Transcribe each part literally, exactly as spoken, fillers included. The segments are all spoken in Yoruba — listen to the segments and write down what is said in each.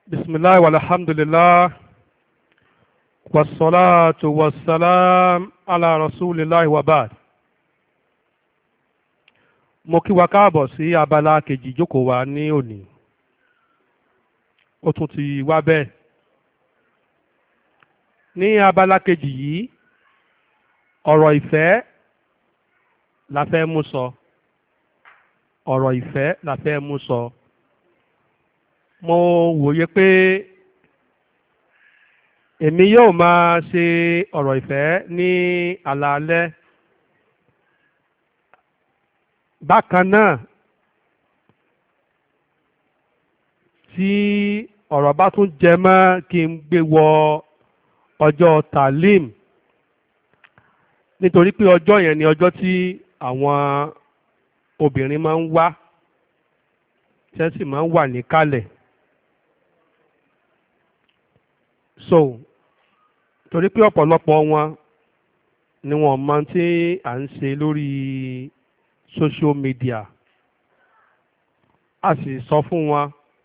Bismillah walhamdulillah wassalatu wassalam ala rasulillah wa ba'd. Mo kí wa káàbọ̀ sí abala kejì ìjókòó wa ní òní. Ó tún ti wá bẹ́ẹ̀. Ní abala kejì yìí, ọ̀rọ̀ ìfẹ́ la fẹ́ mú sọ. Ọ̀rọ̀ ìfẹ́ la fẹ́ mú sọ. Mo wòye pé èmi yóò máa ṣe ọ̀rọ̀ ìfẹ́ ní alaalẹ́. Bákan náà, tí ọ̀rọ̀ bá tún jẹ mọ́ kí n gbé wọ ọjọ́ talim, nítorí pé ọjọ́ yẹn ni ọjọ́ tí àwọn obìnrin máa ń wá, tí wọ́n sì máa ń wà níkàlẹ̀. So, torí pé ọ̀pọ̀lọpọ̀ wọn ni wọ́n mọ tí à ń ṣe lórí social media, a sì sọ fún wọn,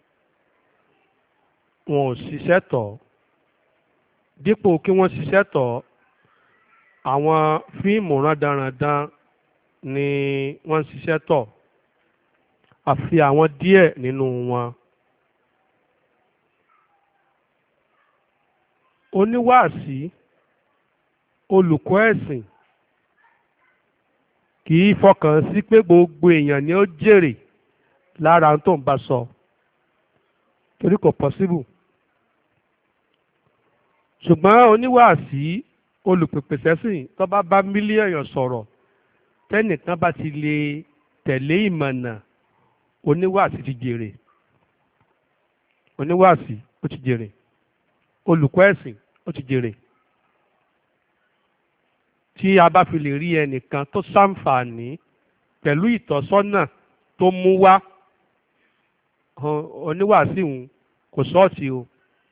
wọn ò ṣiṣẹ́ tọ̀. Dípò kí wọ́n ṣiṣẹ́ tọ̀, àwọn fíìmù rádaràdan ni wọ́n ń ṣiṣẹ́ tọ̀, àfi àwọn díẹ̀ nínú wọn. Oníwàásí, olùkọ́ ẹ̀sìn kì í fọkàn sí pé gbogbo èèyàn ni ó jèrè lára tó ń bá sọ, torí kò pọ́síbù. Ṣùgbọ́n oníwàásí, olùpèpèsẹ́sìn tó bá bá mílíọ̀nù sọ̀rọ̀, tẹ́nìkan bá ti lè tẹ̀lé ìmọ̀nà, oníwàásí ti jèrè. Oníwàásí ó ti jèrè. Olùkọ́ ẹ̀sìn ó ti jèrè. Tí a bá fi lè rí ẹnìkan tó ṣàǹfààní pẹ̀lú ìtọ́sọ́nà tó mú wá, oníwàásí òun kò sọ́ọ̀tì o.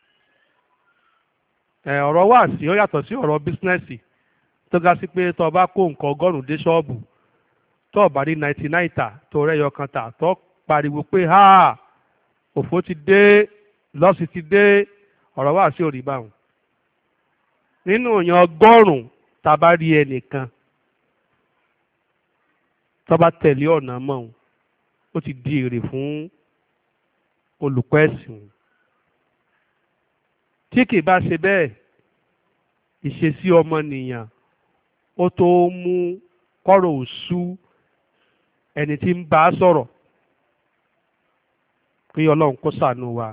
Ọ̀rọ̀ wàásí ó yàtọ̀ sí ọ̀rọ̀ bísínẹ́sì tó ga sí pé tó bá kó nǹkan ọgọ́rùn-ún dé ṣọ́ọ̀bù, tó bá rí náìtì náì tà, tó rẹ́yọ kan tà, tó pariwo pé ha òfò ti dé, lọ́sì ti dé. Ọ̀rọ̀ wàásí ò rí báwọn. Nínú èèyàn ọgọ́rùn-ún tá a bá rí ẹnìkan tó bá tẹ̀lé ọ̀nà mọ́ òun, ó ti di èrè fún olùkọ́ ẹ̀sìn. Tí kì bá ṣe bẹ́ẹ̀, ìṣesí ọmọnìyàn ó tó mú kọ́rọ̀ òṣù ẹni tí ń bá a sọ̀rọ̀, kí Ọlọ́run kó ṣàánú wa.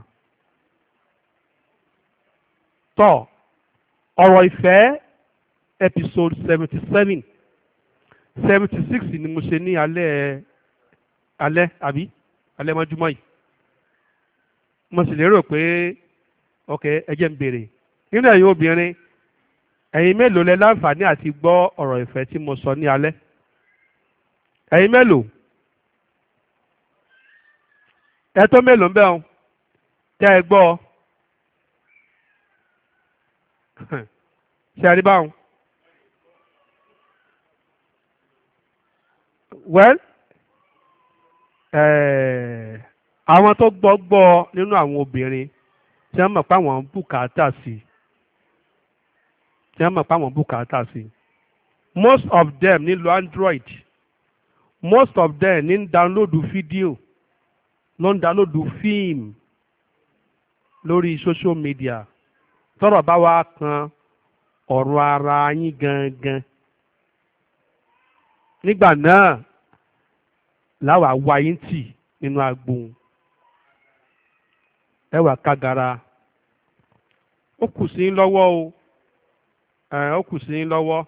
Tọ́ ọ̀rọ̀ ìfẹ́ episode seventy seven seventy six ni mo ṣe ní alẹ́ alẹ́ àbí alẹ́ mọ́júmọ́ yìí. Mo sì lérò pé ok ẹ jẹ́ n béèrè nínú ẹ̀yin obìnrin, ẹ̀yin mélòó lẹ láǹfààní àti gbọ́ ọ̀rọ̀ ìfẹ́ tí mo sọ ní alẹ́? Ẹ̀yin mélòó? Ẹ tó mélòó ń bẹ̀ ọ́n tẹ́ ẹ gbọ́ ọ? Ṣé a rí báwọn? Well, àwọn tó gbọ́ gbọ́ nínú àwọn obìnrin tí wọ́n mọ̀ pé àwọn bùkátà sí tí wọ́n mọ̀ pé àwọn bùkátà sí most of them ní lo Android, most of them ní download fídíò, ló ń download fíìmù lórí social media. Tọ́rọ̀ bá wá kan ọ̀rọ̀ ara yín gangan, nígbà náà láwàá wá yín tì nínú agbóhùn, ẹ wà kágara. Ó kù sí yín lọ́wọ́ o, ó kù sí yín lọ́wọ́.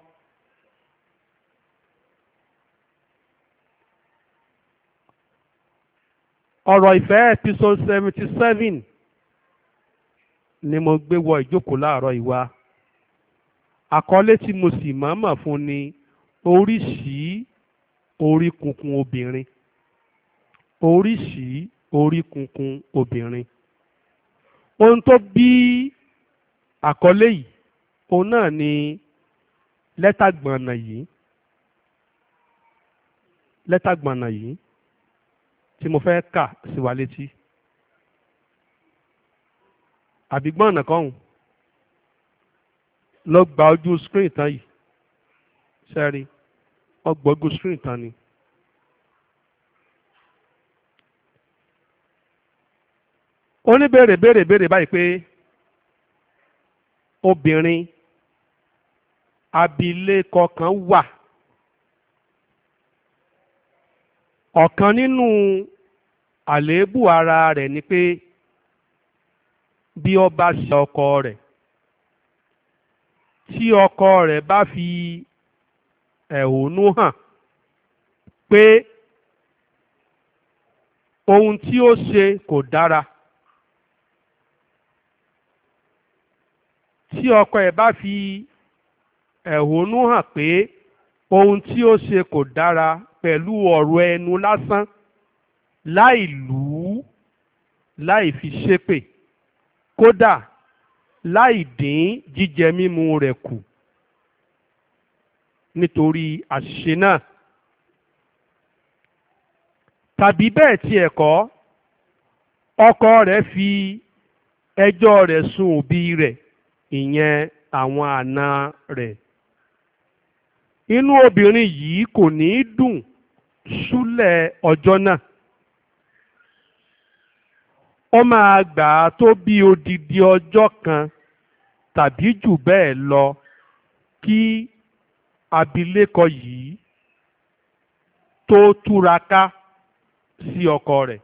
Ọ̀rọ̀ ìfẹ́ episode seventy seven ni mo gbé wọ ìjókòó láàárọ̀ ìwà. Àkọlé tí mo sì mọ̀ọ́mọ̀ fún ni oríṣìí orí kunkun obìnrin. Oríṣìí orí kunkun obìnrin. Ohun tó bí àkọlé yìí, òun náà ni lẹ́tà gbọ̀nà yìí. Lẹ́tà gbọ̀nà yìí tí mo fẹ́ kà sí wa létí. àbí gbọ́nà kan lọ gba ojú screen tán yìí sẹ́rí wọ́n gbọ́ ojú screen tán ni. oníbèrè béèrè béèrè báyìí pé obìnrin abilékọ kan wà ọ̀kan nínú àléébù ara rẹ̀ ni pé bí ó bá ṣe ọkọ rẹ̀ tí ọkọ rẹ̀ bá fi ẹ̀hónú hàn pé ohun tí ó ṣe kò dára tí ọkọ ẹ̀ bá fi ẹ̀hónú hàn pé ohun tí ó ṣe kò dára pẹ̀lú ọ̀rọ̀ ẹnu lásán láì lù ú láì fi ṣépè kódà láì dín jíjẹ mímu rẹ̀ kù nítorí àṣìṣe náà tàbí bẹ́ẹ̀ tiẹ̀ kọ́ ọkọ rẹ̀ fi ẹjọ́ rẹ̀ sùn òbí rẹ̀ ìyẹn àwọn àna rẹ̀ inú obìnrin yìí kò ní dùn súlẹ̀ ọjọ́ náà ó máa gbà á tó bí odidi ọjọ́ kan tàbí jù bẹ́ẹ̀ lọ kí abilékọ yìí tó túraká sí ọkọ rẹ̀.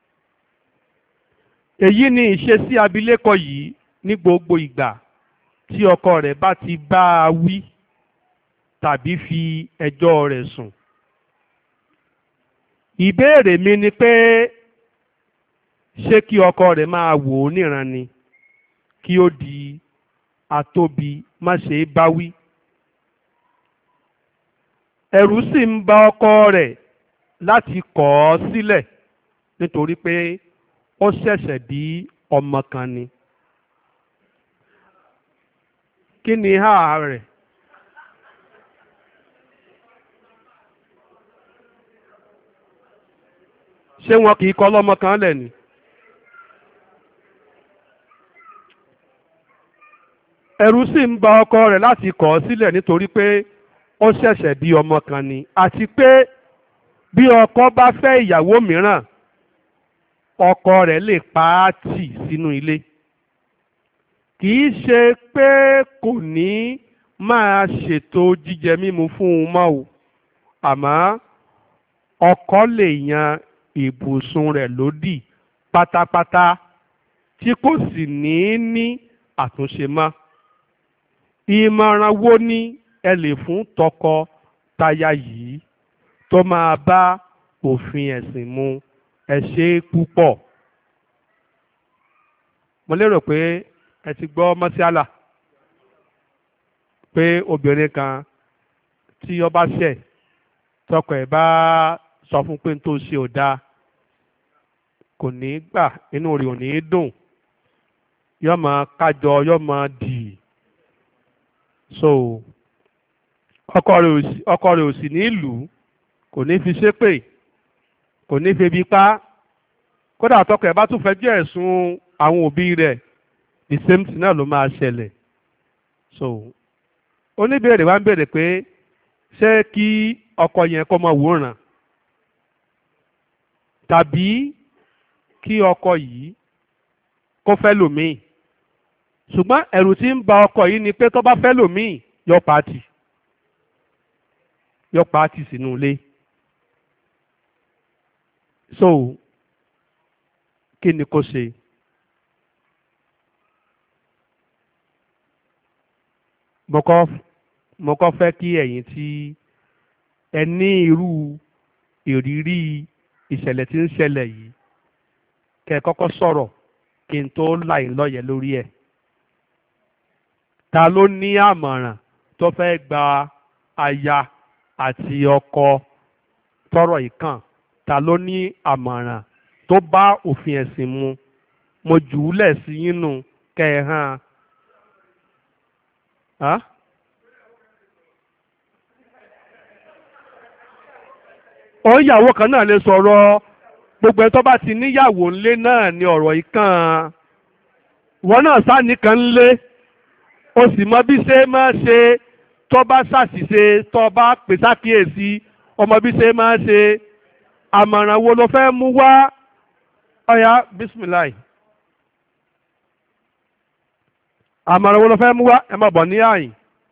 èyí ni ìṣesí abilékọ yìí ní gbogbo ìgbà tí ọkọ rẹ̀ bá ti bá a wí tàbí fi ẹjọ́ rẹ̀ sùn. ìbéèrè mi ni pé ṣé kí ọkọ rẹ̀ máa wò ó níran ni kí ó di atóbi má ṣe é bá wí. ẹ̀rù sì ń bà ọkọ rẹ̀ láti kọ̀ ọ́ sílẹ̀ nítorí pé ó ṣẹ̀ṣẹ̀ bí ọmọ kan ni. kí ni háà rẹ̀? ṣé wọn kì í kọ́ lọ́mọ kan lẹ̀ ni? ẹ̀rù sì ń bà ọkọ rẹ̀ láti kọ̀ ọ́ sílẹ̀ nítorí pé ó ṣẹ̀ṣẹ̀ bí ọmọ kan ni àti pé bí ọkọ bá fẹ́ ìyàwó mìíràn ọkọ rẹ̀ lè pa á tì sínú ilé. kì í ṣe pé kò ní máa ṣètò jíjẹ mímu fún un mọ́ o àmọ́ ọkọ lè yan ibùsùn rẹ̀ lódì pátápátá tí kò sì ní ní àtúnṣe mọ́. ìmọ̀ràn wo ni ẹ lè fún tọkọ-taya yìí tó máa bá òfin ẹ̀sìn mu? ẹ ṣé púpọ̀. mo lérò pé ẹ ti gbọ́ mọ́síálà pé obìnrin kan tí ó bá ṣẹ̀ tọkọ ẹ̀ bá sọ fún pé n tó ṣe ò dáa kò ní gbà inú rẹ̀ ò ní dùn yóò máa kájọ yóò máa dì so ọkọ rẹ̀ ò sí ọkọ rẹ̀ ò sì ní lù ú kò ní fi ṣépè kò ní fi ebi pa kódà tọkọ ẹ̀ bá tún fẹjọ́ ẹ̀sùn àwọn òbí rẹ̀ the same thing náà ló máa ṣẹlẹ̀. so oníbèrè wa ń bèrè pé ṣé kí ọkọ yẹn kó máa wòran tàbí kí ọkọ yìí kó fẹ́ lòmíì ṣùgbọ́n ẹ̀rù tí ń bà ọkọ yìí ni pé tó bá fẹ́ lòmíì yọ pàtì yọ pàtì sínú ilé. so kí ni kó ṣe? mo kọ́ mo kọ́ fẹ́ kí ẹ̀yin tí ẹ ní irú ìrírí ìṣẹ̀lẹ̀ tí ń ṣẹlẹ̀ yìí kẹ́ ẹ kọ́kọ́ sọ̀rọ̀ kí n tó là yín lọ́yẹ̀ lórí ẹ̀. ta ló ní àmọ̀ràn tó fẹ́ gba aya àti ọkọ tọ́rọ̀ yìí kàn? ta ló ní àmọ̀ràn tó bá òfin ẹ̀sìn mu? mo jù ú lẹ̀ sí yín nù kẹ́ ẹ hàn án. ọ̀yàwó kan náà lè sọ̀rọ̀ gbogbo ẹ̀ tó bá ti níyàwó ńlé náà ni ọ̀rọ̀ yìí kàn án. wọn náà sá nìkan lé o sì mọ bí ṣe máa ṣe tó bá ṣàṣìṣe tó bá pè sákìyèsí ọmọ bí ṣe máa ṣe àmọ̀ràn wo ló fẹ́ mú wá ọ̀yá bísímìláì àmọ̀ràn wo ló fẹ́ mú wá ẹ má bọ̀ ní àyìn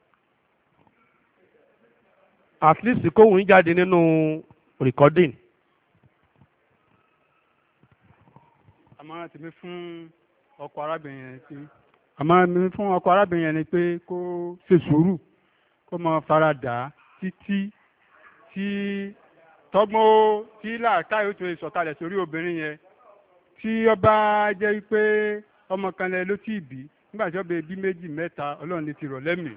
at least kóhùn jáde nínú recording. àmọ̀ràn tèmi fún ọkọ arábìnrin yẹn pé àmọ̀ràn mi fún ọkọ arábìnrin yẹn ni pé kó ṣe sùúrù kó máa fara dà á títí tí tọ́gbọ́n tí làákàyè tó sọ̀kalẹ̀ sórí obìnrin yẹn tí ó bá jẹ́ pé ọmọ kan lẹ ló tì bí nígbà tí ó bẹ bí méjì mẹ́ta ọlọ́run lè ti rọ̀ lẹ́mìí.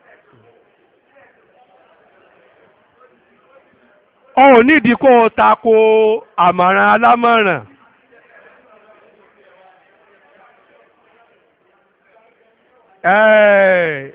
ọ ò nídìí kó o tako àmọ̀ràn alámọ̀ràn. Ẹ́ẹ̀.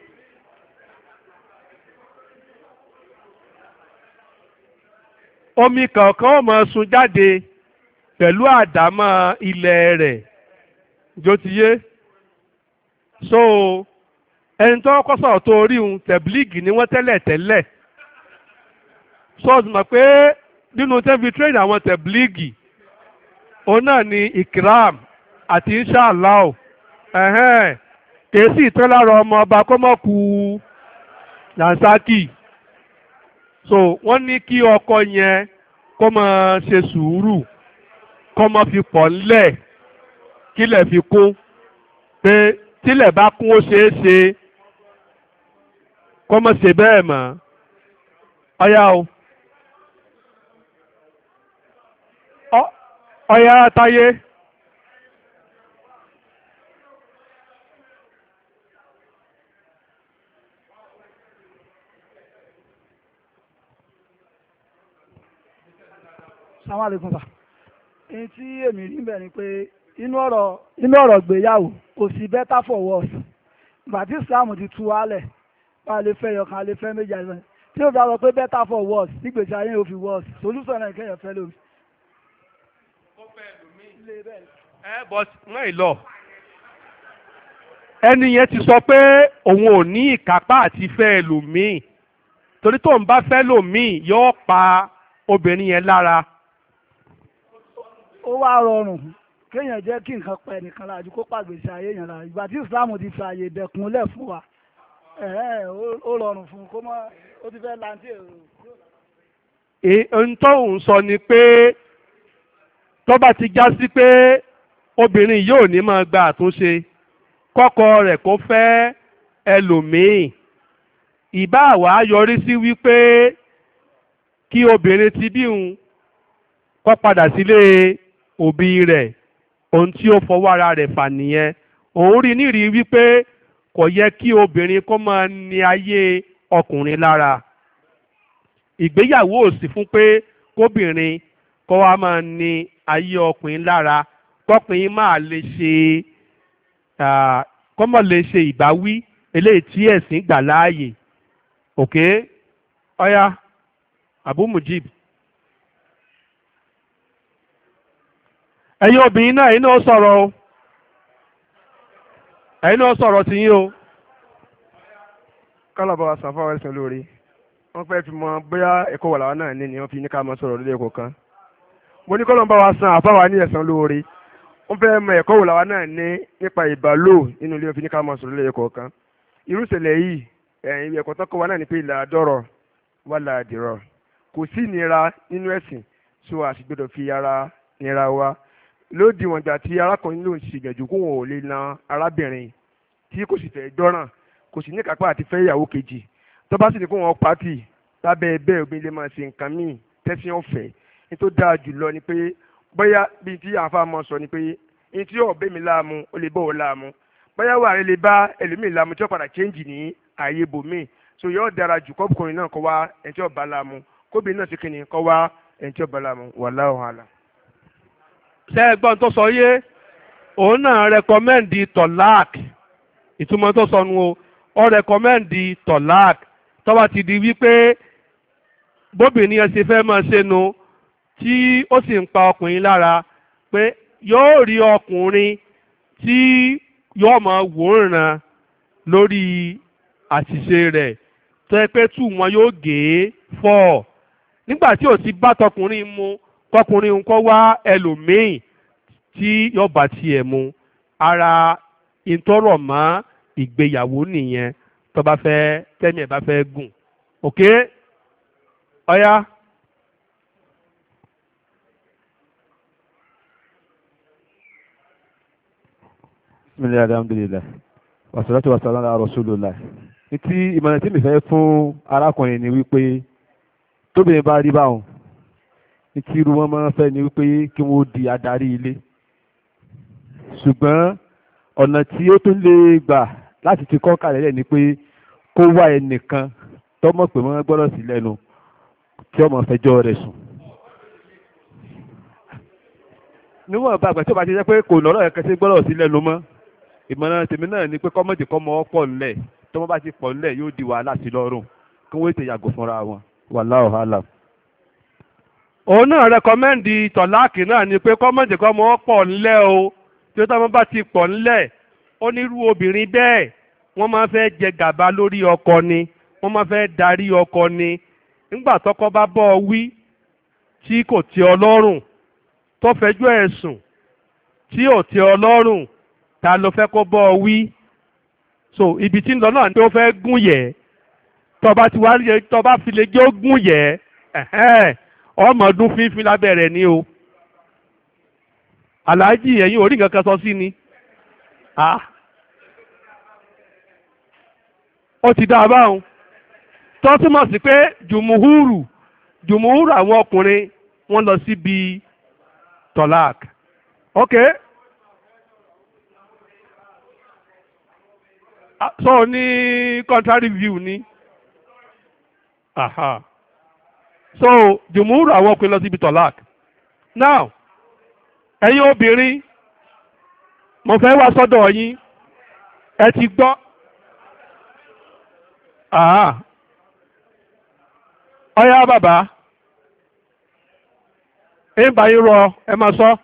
Omi kọ̀ọ̀kan ó máa sun jáde pẹ̀lú àdámọ́ ilẹ̀ rẹ̀ jó ti yé so ẹni tó kọ́ sọ̀rọ̀ tó rí un tẹ̀blíìgì ni wọ́n tẹ́lẹ̀ tẹ́lẹ̀ so ó sì mọ̀ pé nínú tẹ́bi train àwọn tẹ̀blíìgì òun náà ni ikram àti inshallah ẹ̀hẹ́n kèésì ìtàn lára ọmọ ọba kó mọ̀ kú Dànsákì so wọ́n ní kí ọkọ yẹn kó máa ṣe sùúrù kó máa fi pọ̀ ńlẹ̀ kílẹ̀ fi kún pé tílẹ̀ bá kún ó ṣeé ṣe kó máa ṣe bẹ́ẹ̀ mọ́ ọ̀yá o ọ̀yá Táyé. Assalamu alaikum sà. Èyí tí èmi rí bẹ̀ ni pé inú ọ̀rọ̀ inú ọ̀rọ̀ gbéyàwó kò sí better for worse. Ìgbà tí Islam ti tú wálẹ̀ bá a lè fẹ́ yọkan a lè fẹ́ méjì àìsàn tí ó bá sọ pé better for worse nígbèsí ayé yóò fi worse solution náà kẹ́yìn fẹ́ lómi. Ó fẹ́ lómi. Ẹ bọ́ wọ́n ì lọ. Ẹni yẹn ti sọ pé òun ò ní ìkápá àti fẹ́ lómi torí tó ń bá fẹ́ lómi yóò pa obìnrin yẹn lára. Ó wá rọrùn kéèyàn jẹ́ kí nǹkan pa ẹnìkan láàjú kó pàgbèsè ayé yẹn lára ìgbà tí Islam ti fi àyè dẹ̀kúnlẹ̀ fún wa ó rọrùn fún un kó mọ́ ó ti fẹ́ láǹtí èrò. ohun tó ń sọ ni pé tó bá ti já sí pé obìnrin yóò ní máa gba àtúnṣe kọ́kọ́ rẹ̀ kó fẹ́ ẹlòmíì ìbá àwa yọrí sí wípé kí obìnrin ti bí òun kó padà sílé òbí rẹ̀ ohun tí ó fọwọ́ ara rẹ̀ fà nìyẹn òun rí nírìí wípé kò yẹ kí obìnrin kó máa ní ayé ọkùnrin lára ìgbéyàwó ò sí fún pé kóbìnrin kó wá máa ní ayé ọkùnrin lára kọkùnrin máa lè ṣe kó má lè ṣe ìbáwí eléyìí tí ẹ̀sìn gbà láàyè òkè ọ̀yá Abu Mujib. ẹ̀yin obìnrin náà ẹ̀yin náà sọ̀rọ̀ o ẹ̀yin náà sọ̀rọ̀ sí yín o. kálọ̀bọ̀ àṣàfà ẹ̀sìn lórí wọ́n fẹ́ fi mọ bóyá ẹ̀kọ́ wà láwa náà ní ni wọ́n fi ní ká máa sọ̀rọ̀ lórí ẹ̀kọ́ kan. mo ní kọ́lọ̀ ń bá wa san àfáwà ní ẹ̀san lórí wọ́n fẹ́ mọ ẹ̀kọ́ wò láwa náà ní nípa ìbálò nínú ilé wọ́n fi ní ká máa sọ̀rọ̀ lórí ẹ̀kọ́ kan. irú ìṣẹ̀lẹ̀ yìí ẹ̀yìn ẹ̀kọ́ tó kọ́ wa náà ní pé ìlà àdọ́rọ̀ wà láàdìrọ̀ kò sí ìnira nínú ẹ̀sìn so àṣìgbọ́dọ̀ fi ara nira wa lódì wọn gbà tí arákùnrin lòun sì gbẹ̀jú kó wọn ò lè na arábìnrin tí kò sì fẹ́ gbọ́ràn kò sì ní kápá àti fẹ́ ìyàwó kejì tó bá sì ní kó wọn pàtì lábẹ́ ẹbẹ́ obìnrin lè máa ṣe nǹkan míì tẹ́sí ọ̀fẹ́ ní tó dáa jùlọ ni pé bóyá bíi tí àáfàá mọ̀ sọ ni pé ní tí ọ̀bẹ mi láàmú ó lè bọ̀ ọ́ láàmú bóyá wà rẹ lè bá ẹlòmíì láàmú tí ó padà change ní ààyè bòmíì so yóò dára jù kọ́kùnrin náà kọ́ wá ẹni tí ó bá láàmú kóbìnrin náà sì kìnnì kọ́ wá ẹni tí ó bá láàmú wallahu a'lam. ṣé ẹgbọ́n tó sọ yé òun náà rẹkọmẹ́ǹdì tọ́lák ìtumọ̀ tó sọnù o ọ rẹkọmẹ́ǹdì tọ́lák tó bá ti di wípé bóbìnrin yẹn ṣe fẹ́ máa ṣe nu tí ó sì ń pa ọkùnrin lára pé yóò rí ọkùnrin tí yóò máa wòran lórí àṣìṣe rẹ̀ tó yẹ pé tù wọn yóò gé fọ́ nígbà tí ò ti bá tọkùnrin mu kọkùnrin ń kọ́ wá ẹlòmíì tí yóò bá tiẹ̀ mu ara ìtọ́rọ̀ mọ́ ìgbéyàwó nìyẹn tó bá fẹ́ tẹ́mi ẹ̀ bá fẹ́ gùn ok ọ̀ya. bisimilayi alhamdulilayi wasalatu wasalam ala rasulillah ní ti ìmọ̀ràn tí mi fẹ́ fún arákùnrin ni wípé tóbìnrin bá rí báwọn ní tí irú wọn máa ń fẹ́ ni wípé kí wọ́n di adarí ilé ṣùgbọ́n ọ̀nà tí ó tún lè gbà láti ti kọ́ kàlẹ́ lẹ̀ ni pé kó wá ẹnìkan tọ́mọ̀ pé wọ́n gbọ́dọ̀ sí lẹ́nu tí ọmọ fẹjọ́ rẹ̀ sùn. níwọ̀n bá àgbà tí ó bá ti jẹ́ pé kò lọ́rọ̀ ẹ̀kẹ́ sí gbọ́dọ̀ sí lẹ́nu mọ́ ìmọ̀ràn tèmi náà ni pé kọ́mọ̀dé kọ́mọ pọ̀ ńlẹ̀ tí wọ́n bá ti pọ̀ ńlẹ̀ yóò di wàhálà sí lọ́rùn kí wọ́n ètè yàgò fúnra wọn wallahu alam. òun náà rẹkọmẹ́ǹdì tọ̀láàkì náà ni pé kọ́mọ̀dé kọ́mọ pọ̀ ńlẹ̀ o tí ó táwọn bá ti pọ̀ ńlẹ̀ ó nírú obìnrin bẹ́ẹ̀ wọ́n máa fẹ́ jẹ gàba lórí ọkọ ni wọ́n máa fẹ́ darí ọkọ ni nígbà tọ́kọ bá bọ́ ọ wí tí kò tẹ́ ọ lọ́rùn tó fẹjọ́ ẹ̀ sùn tí ò tẹ́ ọ lọ́rùn ta ló fẹ́ kó bọ́ ọ wí so ibi tí ń lọ náà ni ó fẹ́ gún yẹ̀ tọba ti wá rí tọba fi lè jẹ́ ó gún yẹ̀ ọmọ ọdún fínfín lábẹ́ rẹ̀ ni o aláàjì ẹ̀yin orí nǹkan kan sọ sí ni ó ti dá a báwọn tó túmọ̀ sí pé jùmùhúrù jùmùhúrù àwọn ọkùnrin wọ́n lọ síbi tọ́lák ok so ní contrary view ni aha so jùmùhúrù àwọn ọkùnrin lọ síbi tọ́lák now ẹ̀yin obìnrin mo fẹ́ wá sọ́dọ̀ yín ẹ ti gbọ́ ah ọyá bàbá ẹ ń bá yín rọ ẹ máa sọ.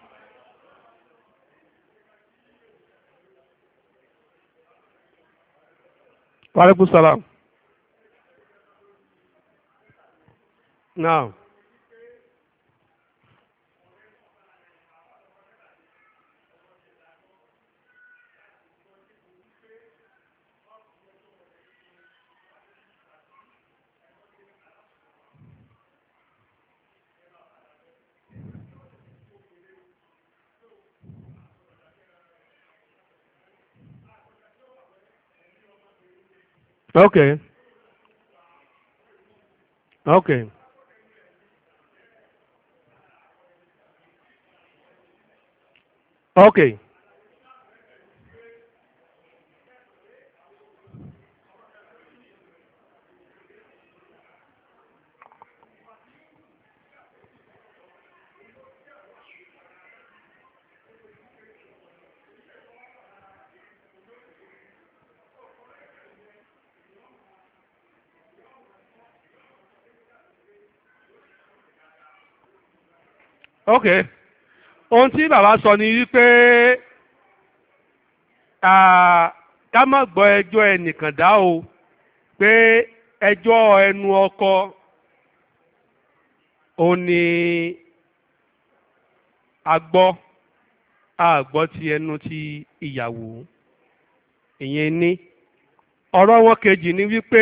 Wa salam. Now. Okay. Okay. Okay. ok ohun tí bàbá sọ ni wípé ká má gbọ́ ẹjọ́ ẹnìkan dá o pé ẹjọ́ ẹnu ọkọ ò ní agbọ́ àgbọ́ ti ẹnu ti ìyàwó ìyẹn ní ọ̀rọ̀ wọn kejì ni wípé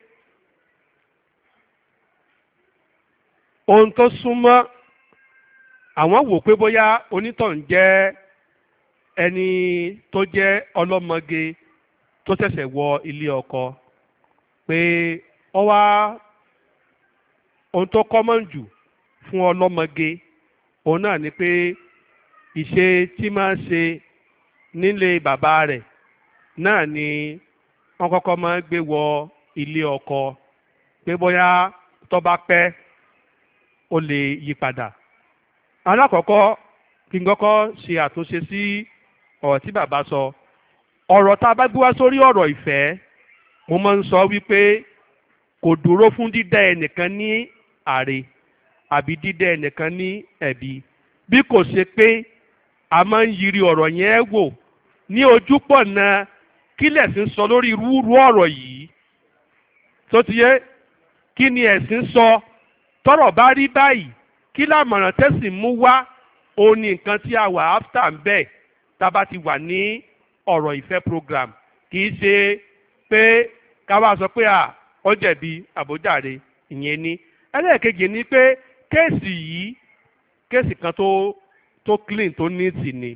ohun tó súnmọ́ àwọn wò pé bóyá onítọ̀hún jẹ́ ẹni tó jẹ́ ọlọ́mọge tó ṣẹ̀ṣẹ̀ wọ ilé ọkọ pé ó wá ohun tó kọ́mọ̀n jù fún ọlọ́mọge òun náà ni pé ìṣe tí máa ń ṣe nílé bàbá rẹ̀ náà ni wọ́n kọ́kọ́ máa ń gbé wọ ilé ọkọ pé bóyá tó bá pẹ́ ó lè yí padà. alákọ̀ọ́kọ́ kí n kọ́kọ́ ṣe àtúnṣe sí ọ̀rọ̀ tí bàbá sọ ọ̀rọ̀ tá a bá gbé wá sórí ọ̀rọ̀ ìfẹ́ mo máa ń sọ wípé kò dúró fún dídá ẹnìkan ní àre àbí dídá ẹnìkan ní ẹ̀bi bí kò ṣe pé a máa ń yiri ọ̀rọ̀ yẹn wò ní ojúpọ̀nà kílẹ̀ sí ń sọ lórí irúurú ọ̀rọ̀ yìí tó ti yé kí ni ẹ̀sìn sọ tọ́rọ̀ bá rí báyìí kí lámọ̀ràn tẹ́sìn mú wá òun ni nǹkan tí a wà áfítà ń bẹ̀ tá a bá ti wà ní ọ̀rọ̀ ìfẹ́ program kì í ṣe pé ká wá sọ pé à ó jẹ̀bi àbójàre ìyẹn ni ẹlẹ́ẹ̀kejì ni pé kéèsì yìí kéèsì kan tó tó clean tó neat ni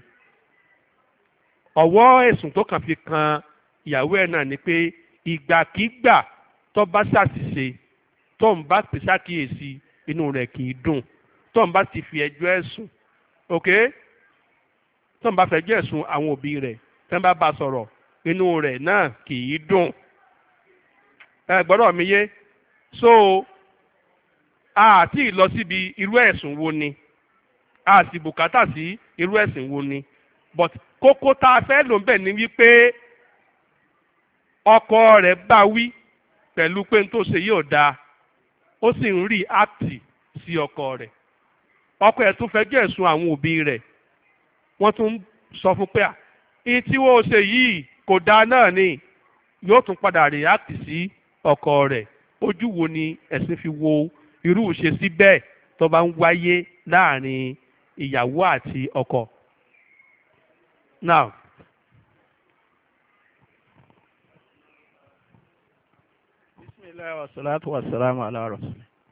ọ̀wọ́ ẹ̀sùn tó kàn fi kan ìyàwó ẹ̀ náà ni pé ìgbàkígbà tó bá ṣàṣìṣe tó ń bá pè ṣàkíyèsí inú rẹ̀ kì í dùn tó ń bá ti fi ẹjọ́ ẹ̀sùn ok tó ń bá fẹjọ́ ẹ̀sùn àwọn òbí rẹ̀ tó ń bá bá sọ̀rọ̀ inú rẹ̀ náà kì í dùn ẹ gbọ́dọ̀ mi yé so a ti lọ síbi irú ẹ̀sùn wo ni a sì bùkátà sí irú ẹ̀sìn wo ni but kókó tá a fẹ́ lò ń bẹ̀ ni wípé ọkọ rẹ̀ bá wí pẹ̀lú pé n tó ṣe yóò dáa ó sì ń rí áàtì sí ọkọ rẹ̀ ọkọ ẹ̀ tún fẹjọ́ ẹ̀sùn àwọn òbí rẹ̀ wọ́n tún sọ fún pé ìyí tí wọ́n ṣe yìí kò dáa náà ni yóò tún padà rí áàtì sí ọkọ rẹ̀ ojú wo ni ẹ̀sìn fi wo irú ìṣesí bẹ́ẹ̀ tó bá ń wáyé láàrin ìyàwó àti ọkọ. Now, bisimilayi wa salatu wa salamu ala rasul.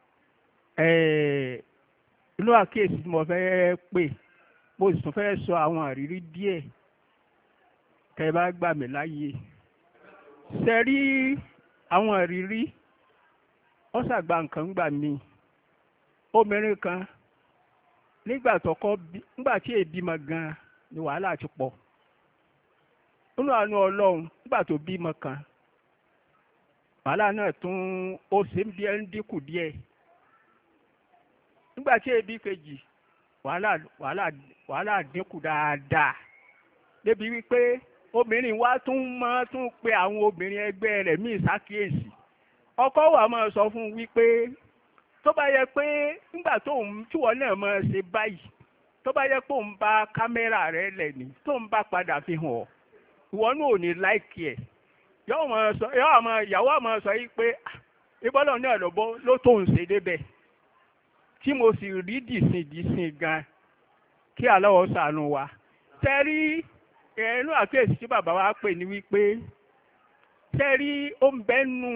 inú àkíyèsí tí mo fẹ́ pè mo sì tún fẹ́ sọ àwọn àrírí díẹ̀ tẹ́ bá gbà mí láyè. ṣe rí àwọn àrírí ó ṣàgbà nǹkan gbà mí obìnrin kan nígbà tọkọ nígbà tí èbímọ gan ni wàhálà ti pọ̀ nínú àánú Ọlọ́run nígbà tó bímọ kan wàhálà náà tún ó ṣe ń bí ẹ ń dínkù díẹ̀ nígbà tí èbí kejì wàhálà wàhálà wàhálà dínkù dáadáa débi wípé obìnrin wa tún máa tún pe àwọn obìnrin ẹgbẹ́ rẹ̀ míì ṣàkíyèsí ọkọ wa máa sọ fún un wípé tó bá yẹ pé nígbà tó ń tíwọ́ náà máa ṣe báyìí tó bá yẹ pé òun bá kámẹ́rà rẹ̀ lẹ̀ ní tó ń bá padà fi hàn ọ́ ìwọ náà ò ní láìkì ẹ̀ yóò máa sọ yóò máa ìyàwó máa sọ yìí pé ìbọ́lọ̀ náà lọ́bọ́ ló tó ń ṣe débẹ̀ tí mo sì rí dìsìn dìsìn gan kí aláwọ̀ ṣàánú wa tẹ́rí ẹnu àkíyèsí tí bàbá wa pè ní wípé tẹ́rí ó ń bẹ́nu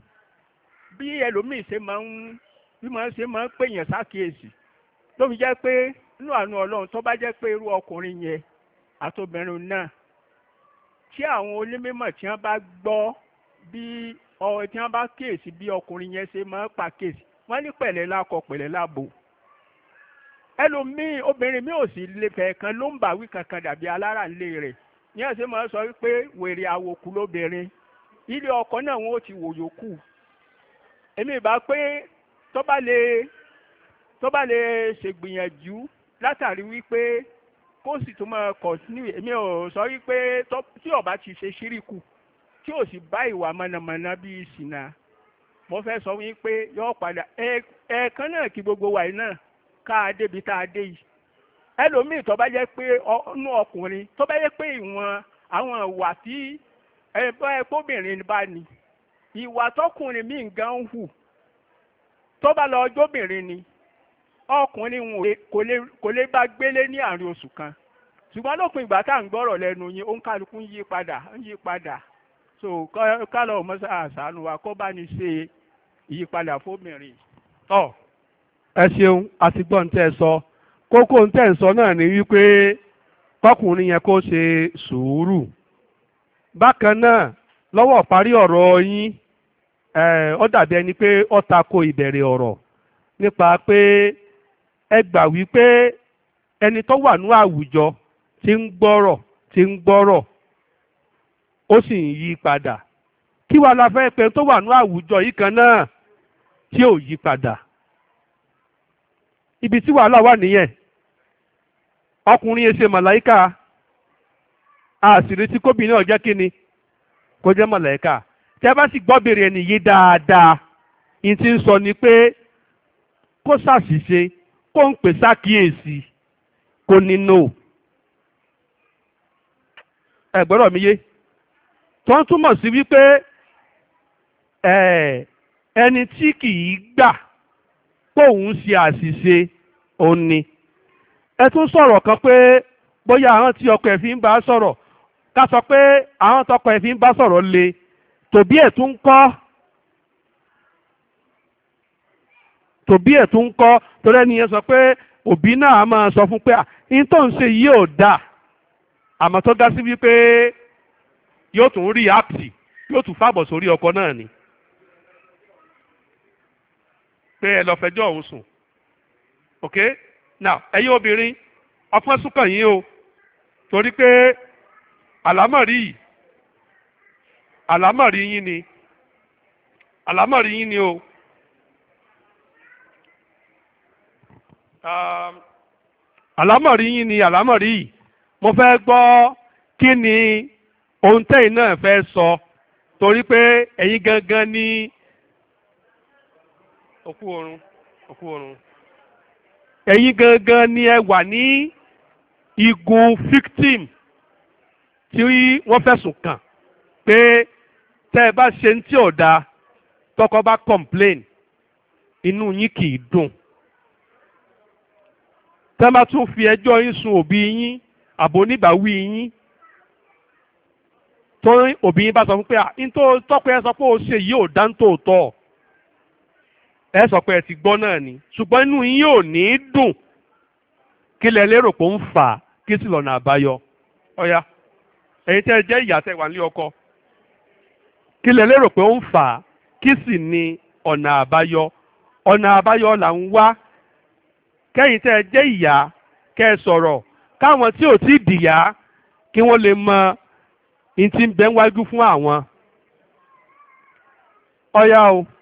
bí ẹlòmíì ṣe máa ń bí máa ń ṣe máa ń pèèyàn sákìyèsí ló fi jẹ́ pé inú àánú Ọlọ́run tó bá jẹ́ pé irú ọkùnrin yẹn àtobìnrin náà tí àwọn onímọ̀ tí wọ́n bá gbọ́ bí ọ tí wọ́n bá kíyèsí bí ọkùnrin yẹn ṣe máa ń pa kíyèsí wọ́n ní pẹ̀lẹ́ lákọ pẹ̀lẹ́ lábo ẹlòmíì obìnrin mi ò sì lè fẹ́ kan ló ń bàwí kankan dàbí alára ńlé rẹ̀ ní ẹ̀sìn máa ń sọ wípé wèrè àwòkù lóbìnrin ilé ọkọ náà wọn ò ti wò yòókù èmi ìbá pé tó bá lè tó bá lè ṣègbìyànjú látàrí wípé kó sì tún máa kọ̀tínú èmi ò sọ wípé tí ó bá ti ṣe ṣíríkù tí ò sì bá ìwà mọ̀nàmọ́ná bíi ìsìnà mo fẹ́ sọ wípé yóò padà ẹ̀ẹ̀kan náà kí gbogbo wa yìí náà ká a débi tá a dé yìí ẹlòmíì tó bá jẹ́ pé ọ̀nù ọkùnrin tó bá jẹ́ pé ìwọ̀n àwọn ìwà tí ẹ̀bá ẹ̀kọ́bìnrin bá ní ìwà tọkùnrin míì gan ń hù tó bá lọ ọjọ́bìnrin ni ọkùnrin kò lè bá gbélé ní àárín oṣù kan ṣùgbọ́n lópin ìgbà tá à ń gbọ́rọ̀ lẹ́nu yín ó ń kálukú ń yí padà ń yí padà so kálọ̀ mọ́sá àṣàánú wa kó bá ní ṣe ìyípadà fóbìnrin. ọ ẹ ṣeun àti gbọ́ ń tẹ́ ẹ sọ kókó ń tẹ́ ẹ sọ náà ni wípé tọkùnrin yẹn kó ṣe sùúrù bákan náà lọ́wọ́ parí ọ̀rọ̀ yín ó dàbí ẹni pé ó tako ìbẹ̀rẹ̀ ọ̀rọ̀ nípa pé ẹ gbà wípé ẹni tó wà ní àwùjọ tí ń gbọ́rọ̀ tí ń gbọ́rọ̀ ó sì ń yí padà kí wàá la fẹ́ pé tó wà ní àwùjọ yìí kan náà tí ò yí padà ibi tí wàhálà wà nìyẹn ọkùnrin yẹn ṣe màláìka àṣírí tí kóbìnrin náà jẹ́ kí ni kó jẹ́ màláìka tẹ́ bá sì gbọ́ bèrè ẹni yé dáadáa ìyẹn ti ń sọ ni pé kó ṣàṣìṣe kó ń pè sákìyèsí kó ní no ẹ gbọ́dọ̀ mi yé tó ń túmọ̀ sí wípé ẹni tí kì í gbà póun ṣe àṣìṣe òun ni. ẹ tún sọ̀rọ̀ kan pé bóyá àwọn tí ọkọ ẹ̀ fi ń bá sọ̀rọ̀ ká sọ pé àwọn tọkọ ẹ̀ fi ń bá sọ̀rọ̀ le tòbí ẹ̀ tún kọ́ tòbí ẹ̀ tún kọ́ torí ẹni yẹn sọ pé òbí náà máa sọ fún pé in tó ń ṣe yìí ò dáa àmọ́ tó dá sí wípé yóò tún rí áàpì yóò tún fàbọ̀ sórí ọkọ náà ni pé ẹ lọ fẹjọ́ òun sùn ok now ẹ̀yin obìnrin ọpọ́n súnkàn yín o torí pé àlámọ̀rí yìí àlámọ̀rí yín ni àlámọ̀rí yín ni o àlámọ̀rí yín ni àlámọ̀rí yìí mo fẹ́ gbọ́ kí ni ohun tẹ́yìn náà fẹ́ sọ torí pé ẹ̀yin gangan ní òkú oorun òkú oorun ẹ̀yin gangan ni ẹ wà ní igun victim tí wọ́n fẹ̀sùn kàn pé tẹ́ ẹ bá ṣe ń tí ò dáa tọkọ bá complain inú yín kì í dùn tẹ́ bá tún fi ẹjọ́ yín sun òbí yín àbò oníbàáwí yín tó òbí yín bá sọ fún pé à ń tó tọ́pẹ́ ẹ sọ pé ó ṣe yìí ò dá ń tòótọ́ ẹ sọ pé ẹ ti gbọ́ náà ni ṣùgbọ́n inú yín ò ní dùn kí lẹ lérò pé ó ń fà á kí sì lọ́nà àbáyọ ọ̀ya ẹ̀yin tẹ́ ẹ jẹ́ ìyá tẹ́ wà ní ọkọ kí lẹ lérò pé ó ń fà á kí sì ni ọ̀nà àbáyọ ọ̀nà àbáyọ là ń wá kẹ́yìn tẹ́ ẹ jẹ́ ìyá kẹ́ ẹ sọ̀rọ̀ káwọn tí ò tí ì dìyà kí wọ́n lè mọ ní ti ń bẹ wájú fún àwọn ọ̀ya o.